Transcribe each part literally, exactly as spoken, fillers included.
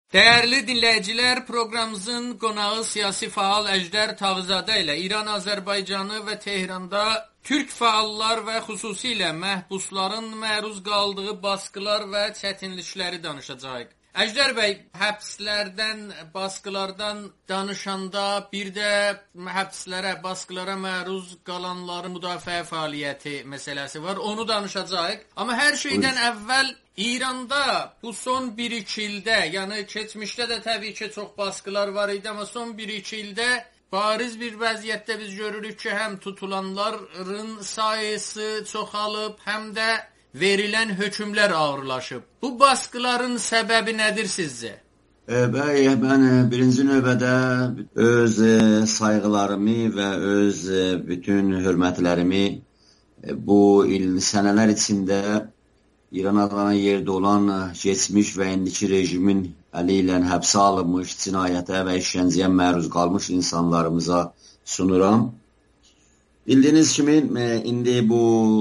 Dəyərli dinləyicilər, proqramımızın qonağı siyasi faal Əjdər Tağızadə ilə İran, Azərbaycanı və Tehranda türk faallar və xüsusilə məhbusların məruz qaldığı baskılar və çətinlikləri danışacağıq. Əjdər bəy, həbslərdən, baskılardan danışanda bir də həbslərə, baskılara məruz qalanların müdafiə fəaliyyəti məsələsi var. Onu danışacağıq. Amma hər şeydən əvvəl İranda bu son bir iki ildə, yəni keçmişdə də təbii ki çox baskılar var idi, amma son bir iki ildə bariz bir vəziyyətdə biz görürük ki, həm tutulanların sayısı çoxalıb, həm də verilən hökmlər ağırlaşıb. Bu baskıların səbəbi nədir sizcə? Bəy, mən birinci növbədə öz sayğılarımı və öz bütün hörmətlərimi bu il sənələr içində İran adlanan yerdə olan keçmiş və indiki rejimin əli ilə həbsə alınmış, cinayətə və işgəncəyə məruz qalmış insanlarımıza sunuram. Bildiyiniz kimi, indi bu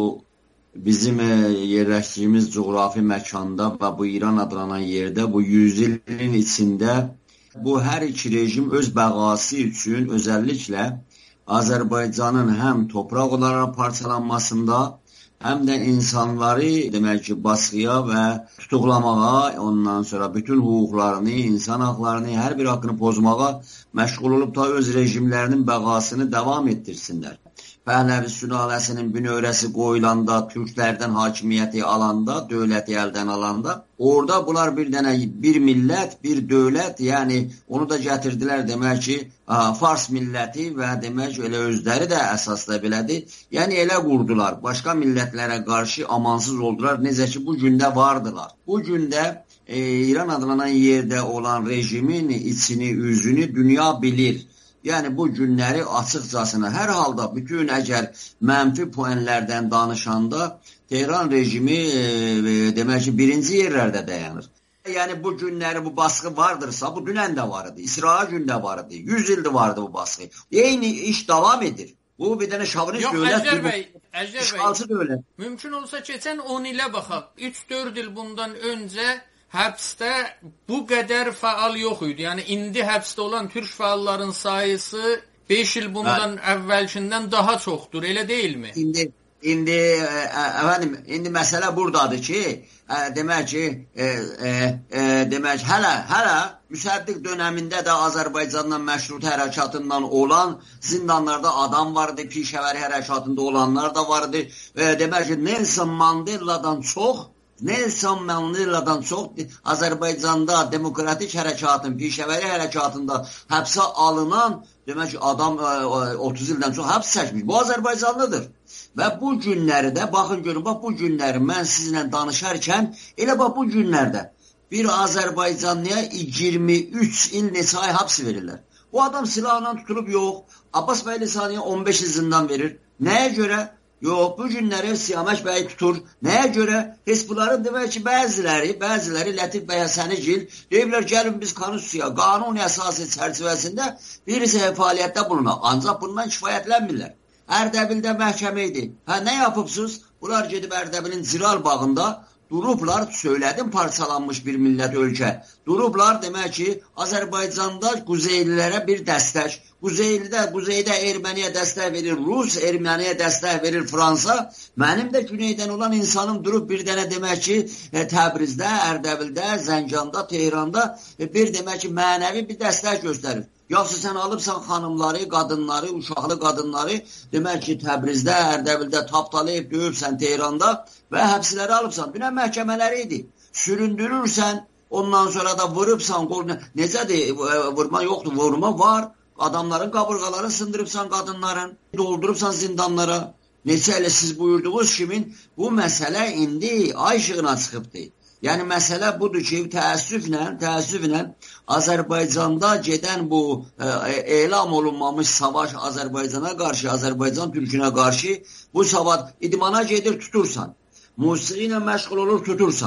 bizim yerləşdiyimiz coğrafi məkanda və bu İran adlanan yerdə bu yüz ilin içində bu hər iki rejim öz bəqası üçün özəlliklə Azərbaycanın həm torpaq olaraq parçalanmasında, həm də insanları demək ki, baskıya və tutuqlamağa, ondan sonra bütün hüquqlarını, insan haqlarını, hər bir haqqını pozmağa məşğul olub da öz rejimlərinin bəqasını davam etdirsinlər. Pəhləvi sülaləsinin bünövrəsi qoyulanda, türklərdən hakimiyyəti alanda, dövləti əldən alanda, orada bunlar bir dənə, bir millət, bir dövlət, yəni onu da gətirdilər demək ki, Fars milləti və demək elə özləri də əsasda belədir. Yəni elə qurdular, başqa millətlərə qarşı amansız oldular, necə ki bu gündə vardılar. Bu gündə e, İran adlanan yerdə olan rejimin içini, üzünü dünya bilir. Yəni bu günləri açıqcasına, hər halda bütün əgər mənfi poenlərdən danışanda Tehran rejimi e, demək ki birinci yerlərdə dayanır. Yəni bu günləri bu baskı vardırsa, bu dünən də var idi, İsrail gündə var idi, yüz ildir vardı bu baskı. Eyni iş davam edir. Bu bir dənə şavinist dövlət, Əjdər bəy, Əjdər işğalçı dövlət. Mümkün olsa keçən on ilə baxaq, üç dörd il bundan öncə həbsdə bu qədər faal yox idi. Yəni indi həbsdə olan türk faalların sayısı beş il bundan hə. əvvəlkindən daha çoxdur, elə deyilmi? İndi indi əfəndim, indi məsələ burdadır ki, ə, demək ki, e, e, e, demək hələ hələ müsəddiq dövründə də Azərbaycanla məşrut hərəkatından olan zindanlarda adam vardı, pişəvəri hərəkatında olanlar da vardı. E, demək ki, Nelson Mandela'dan çox Nelson Mandela'dan çox Azərbaycanda demokratik hərəkatın, pişəvəri hərəkatında həbsə alınan, demək ki, adam otuz ildən çox həbs çəkmiş. Bu Azərbaycanlıdır. Və bu günləri də, baxın görün, bax bu günləri mən sizinlə danışarkən, elə bax bu günlərdə bir Azərbaycanlıya iyirmi üç il neçə ay həbs verirlər. Bu adam silahla tutulub yox, Abbas bəy Lisaniyə on beş il zindan verir. Nəyə görə? Yox, bu günləri Siyamək bəy tutur. Nəyə görə? Heç bunların demək ki, bəziləri, bəziləri Lətif bəy Həsənigil deyirlər, gəlin biz konstitusiya, qanun əsası çərçivəsində bir fəaliyyətdə bulunaq. Ancaq bundan kifayətlənmirlər. Ərdəbildə məhkəmə idi. Hə, nə yapıbsınız? Bunlar gedib Ərdəbilin Ziral bağında durublar, söylədim, parçalanmış bir millət ölkə. Durublar, demək ki, Azərbaycanda Quzeylilərə bir dəstək. Quzeylidə, Quzeydə Erməniyə dəstək verir, Rus Erməniyə dəstək verir, Fransa. Mənim də güneydən olan insanım durub bir dənə demək ki, Təbrizdə, Ərdəbildə, Zənganda, Tehranda bir demək ki, mənəvi bir dəstək göstərir. Yoxsa sən alıbsan xanımları, qadınları, uşaqlı qadınları, demək ki, Təbrizdə, Ərdəbildə taptalayıb, döyübsən Tehranda və həbsləri alıbsan. Dünən məhkəmələri idi. Süründürürsən, ondan sonra da vurubsan, necədir, vurma yoxdur, vurma var. Adamların qabırğalarını sındırıbsan qadınların, doldurubsan zindanlara. Neçə elə siz buyurduğunuz kimin bu məsələ indi ay işığına çıxıbdır. Yəni məsələ budur ki, təəssüflə, təəssüflə Azərbaycanda gedən bu e, elam olunmamış savaş Azərbaycana qarşı, Azərbaycan türkünə qarşı bu savaş idmana gedir tutursan. Musiqi ilə məşğul olur tutursan.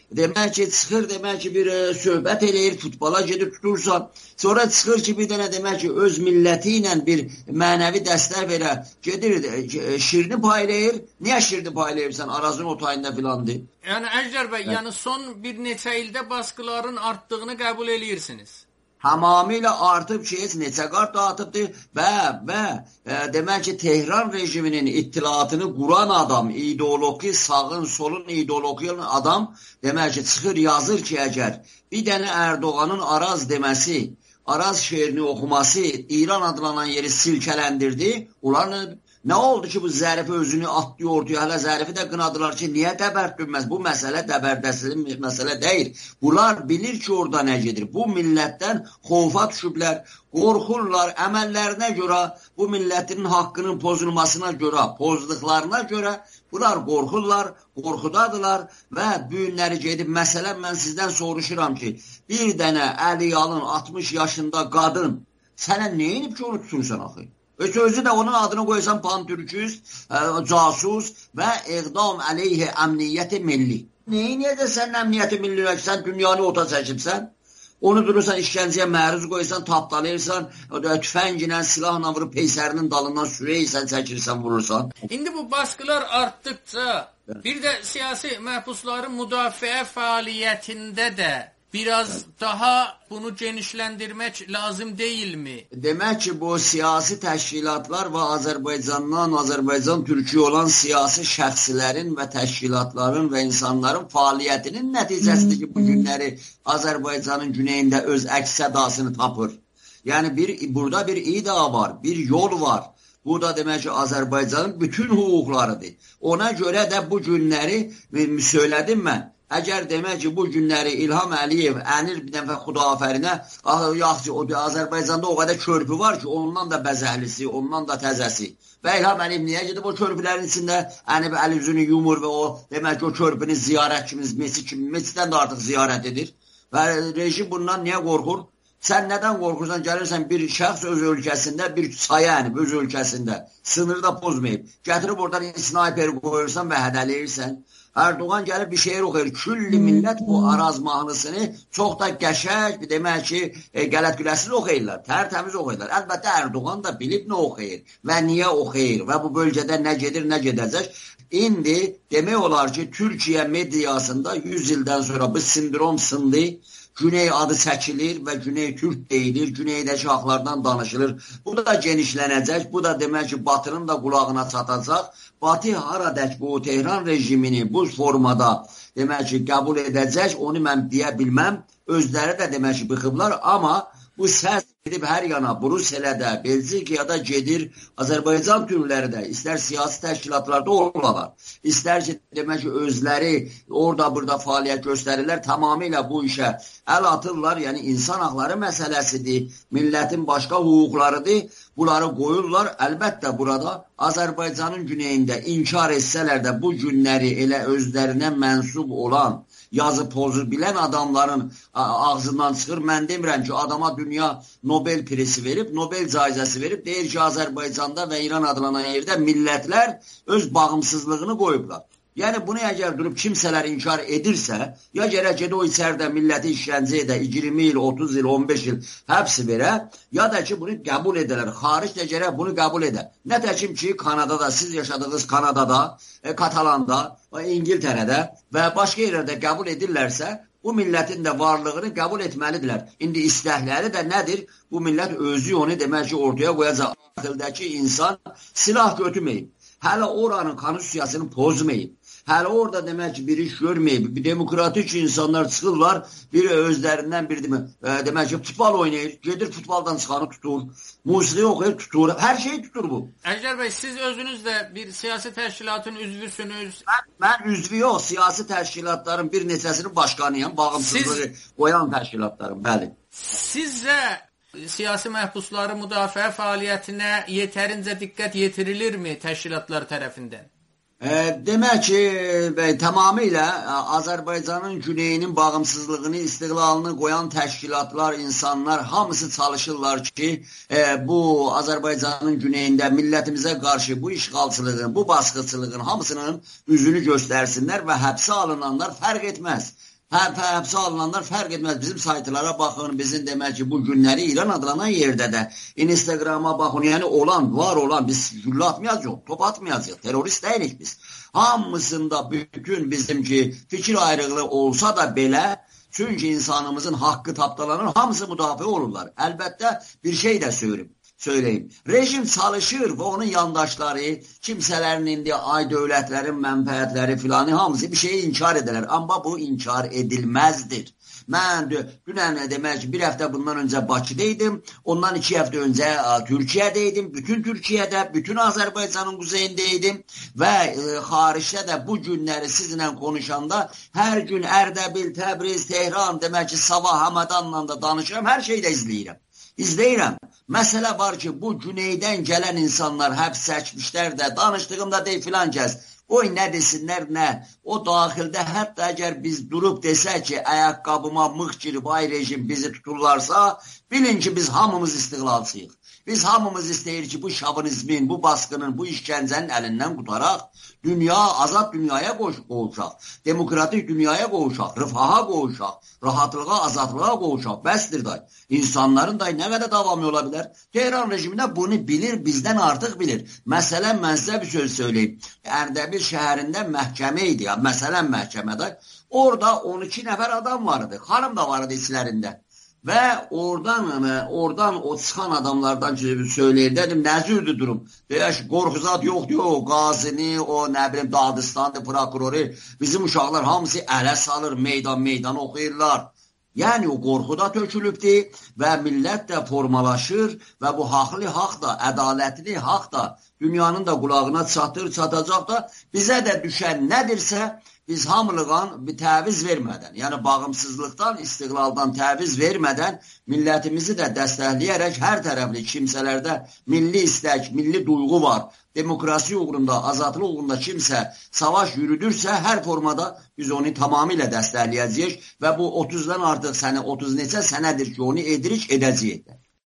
demək ki, çıxır, demək ki, bir e, söhbət eləyir, futbola gedib tutursan, sonra çıxır ki, bir dənə demək ki, öz milləti ilə bir mənəvi dəstək verə, gedir, e, şirini paylayır. Niyə şirini paylayırsan? Arazın otayında filandır. Yəni, Əjdər bəy, yəni son bir neçə ildə baskıların artdığını qəbul eləyirsiniz. Tamamilə artıb ki, heç neçə qat dağıtıbdır və, və e, demək ki, Tehran rejiminin ittilatını quran adam, ideoloji, sağın, solun ideoloji adam, demək ki, çıxır, yazır ki, əgər bir dənə Erdoğanın Araz deməsi, Araz şeirini oxuması İran adlanan yeri silkələndirdi, ulan nə oldu ki, bu Zərifi özünü atdı ortaya, hələ Zərifi də qınadılar ki, niyə dəbərtdürməz? Bu məsələ dəbərdəsinin məsələ deyil. Bunlar bilir ki, orada nə gedir. Bu millətdən xofa düşüblər, qorxurlar, əməllərinə görə, bu millətin haqqının pozulmasına görə, pozduqlarına görə bunlar qorxurlar, qorxudadılar və bu günləri gedib, məsələn, mən sizdən soruşuram ki, bir dənə əliyalın altmış yaşında qadın sənə neyinib ki, onu tutursan axı? Ve sözü de onun adını koysan pantürküz, e, casus ve iqdam aleyhi emniyeti milli. Neyi niye de sen emniyeti milli, sen dünyanı ota seçipsen? Onu durursan işkenceye məruz koysan, tapdalayırsan, tüfənglə, silahla vurup peysərinin dalından sürəyirsən, çəkirsən, vurursan. İndi bu baskılar arttıkça bir de siyasi məhbusların müdafiə fəaliyyətində də biraz daha bunu genişləndirmək lazım deyilmi? Demək ki, bu siyasi təşkilatlar və Azərbaycandan, Azərbaycan Türkiyə olan siyasi şəxslərin və təşkilatların və insanların fəaliyyətinin nəticəsidir ki, bu günləri Azərbaycanın güneyində öz əks-sədasını tapır. Yəni, bir, burada bir iddia var, bir yol var. Bu da demək ki, Azərbaycanın bütün hüquqlarıdır. Ona görə də bu günləri söylədim mən. Əgər demək ki, bu günləri İlham Əliyev ənir bir dəfə Xudafərinə, yaxşı, o Azərbaycanda o qədər körpü var ki, ondan da bəzəhlisi, ondan da təzəsi. Və İlham Əliyev niyə gedib o körpülərin içində ənib əl üzünü yumur və o, demək ki, o körpünü ziyarət kimi, Mesi kimi, Mesidən də artıq ziyarət edir. Və rejim bundan niyə qorxur? Sən nədən qorxursan? Gəlirsən bir şəxs öz ölkəsində, bir saya ənib öz ölkəsində, sınırda pozmayıb, gətirib oradan snayperi qoyursan və hədələyirsən. Erdoğan gəlib bir şeir oxuyur. Külli millət bu Araz mahnısını çox da qəşəng, demək ki, e, qələt-güləsiz oxuyurlar, tərtəmiz oxuyurlar. Əlbəttə, Erdoğan da bilib nə oxuyur və niyə oxuyur və bu bölgədə nə gedir, nə gedəcək. İndi demək olar ki, Türkiyə mediasında yüz ildən sonra bu sindrom sındı. Güney adı çəkilir və Güney Türk deyilir, Güneydəki haqlardan danışılır. Bu da genişlənəcək, bu da demək ki, Batının da qulağına çatacaq. Batı haradək bu Tehran rejimini bu formada demək ki, qəbul edəcək, onu mən deyə bilməm. Özləri də demək ki, bıxıblar, amma bu səs gedib hər yana, Brüsselədə, Belçikada gedir, Azərbaycan türləri də, istər siyasi təşkilatlarda olurlar, istər ki, demək ki, özləri orada burada fəaliyyət göstərirlər, tamamilə bu işə əl atırlar, yəni insan haqları məsələsidir, millətin başqa hüquqlarıdır, bunları qoyurlar. Əlbəttə, burada Azərbaycanın güneyində inkar etsələr də bu günləri elə özlərinə mənsub olan, yazı pozu bilən adamların ağzından çıxır. Mən demirəm ki, adama dünya Nobel prisi verib, Nobel caizəsi verib, deyir ki, Azərbaycanda və İran adlanan yerdə millətlər öz bağımsızlığını qoyublar. Yəni, bunu əgər durub kimsələr inkar edirsə, ya gərək gedə o içərdə milləti işgəncə edə, iyirmi il, otuz il, on beş il həbsi verə, ya da ki, bunu qəbul edələr. Xaric də gərək bunu qəbul edə. Nə təkim ki, Kanadada, siz yaşadığınız Kanadada, e, Katalanda, İngiltərədə və başqa yerlərdə qəbul edirlərsə, bu millətin də varlığını qəbul etməlidirlər. İndi istəkləri də nədir? Bu millət özü onu demək ki, ortaya qoyacaq. Dildəki insan silah götürməyib. Hələ oranın konstitusiyasını pozmayıb. Hələ orada demək ki, bir iş görməyib. Bir demokratik insanlar çıxırlar, bir özlərindən bir demək, e, demək ki, futbol oynayır, gedir futboldan çıxanı tutur, musiqi oxuyur, tutur, hər şeyi tutur bu. Əjdər bəy, siz özünüz də bir siyasi təşkilatın üzvüsünüz. Mən, mən üzvü yox, siyasi təşkilatların bir neçəsinin başqanıyam, bağımsızlığı siz, qoyan təşkilatların, bəli. Sizcə siyasi məhbusları müdafiə fəaliyyətinə yetərincə diqqət yetirilirmi təşkilatlar tərəfindən? E, demək ki, e, tamamilə Azərbaycanın güneyinin bağımsızlığını, istiqlalını qoyan təşkilatlar, insanlar hamısı çalışırlar ki, e, bu Azərbaycanın güneyində millətimizə qarşı bu işğalçılığın, bu baskıçılığın hamısının üzünü göstərsinlər və həbsə alınanlar fərq etməz. Həbsə alınanlar fərq etməz. Bizim saytlara baxın, bizim demək ki, bu günləri İran adlanan yerdə də Instagrama baxın, yəni olan, var olan, biz güllə atmayacaq, top atmayacaq, terörist deyilik biz. Hamısında bütün bizim ki, fikir ayrılığı olsa da belə, çünki insanımızın haqqı tapdalanır, hamısı müdafiə olurlar. Əlbəttə bir şey də söyleyeyim. söyleyeyim. Rejim çalışır və onun yandaşları, kimsələrin indi ay dövlətlərin mənfəətləri filanı hamısı bir şeyi inkar edilər. Amma bu inkar edilməzdir. Mən dünən demək ki, bir həftə bundan öncə Bakıdaydım, ondan iki həftə öncə Türkiyədəydim, bütün Türkiyədə, bütün Azərbaycanın quzeyindəydim və e, xaricdə də bu günləri sizinlə konuşanda hər gün Ərdəbil, Təbriz, Tehran, demək ki, Sabah, Həmədanla da danışıram, hər şeyi də izləyirəm. İzləyirəm. Məsələ var ki, bu güneydən gələn insanlar həbs çəkmişlər də, danışdığımda deyil filan kəs. Qoy nə desinlər, nə. O daxildə hətta əgər biz durub desək ki, ayaqqabıma mıx girib ay rejim bizi tuturlarsa, bilin ki, biz hamımız istiqlalçıyıq. Biz hamımız istəyir ki, bu şavinizmin, bu baskının, bu işgəncənin əlindən qutaraq, dünya, azad dünyaya qovuşaq, demokratik dünyaya qovuşaq, rıfaha qovuşaq, rahatlığa, azadlığa qovuşaq. Bəsdir day. İnsanların day nə qədər davamı ola bilər? Tehran rejimində bunu bilir, bizdən artıq bilir. Məsələn, mən sizə bir söz söyleyeyim. Ərdəbil şəhərində məhkəmə idi, ya, məsələn məhkəmədə. Orada on iki nəfər adam vardı, xanım da vardı içlərində. Və oradan, oradan o çıxan adamlardan söyləyir, dedim, nəzürdür durum. Deyək, qorxuzat yoxdur, o qazini, o nə bilim, Dağıstandı, prokuroru, bizim uşaqlar hamısı ələ salır, meydan meydan oxuyurlar. Yəni, o qorxu da tökülübdir və millət də formalaşır və bu haqlı haq da, ədalətli haq da dünyanın da qulağına çatır, çatacaq da bizə də düşən nədirsə, biz hamılığan bir təviz vermədən, yəni bağımsızlıqdan, istiqlaldan təviz vermədən millətimizi də dəstəkləyərək hər tərəfli kimsələrdə milli istək, milli duyğu var. Demokrasi uğrunda, azadlıq uğrunda kimsə savaş yürüdürsə, hər formada biz onu tamamilə dəstəkləyəcəyik və bu otuzdan artıq sənə, otuz neçə sənədir ki, onu edirik, edəcəyik.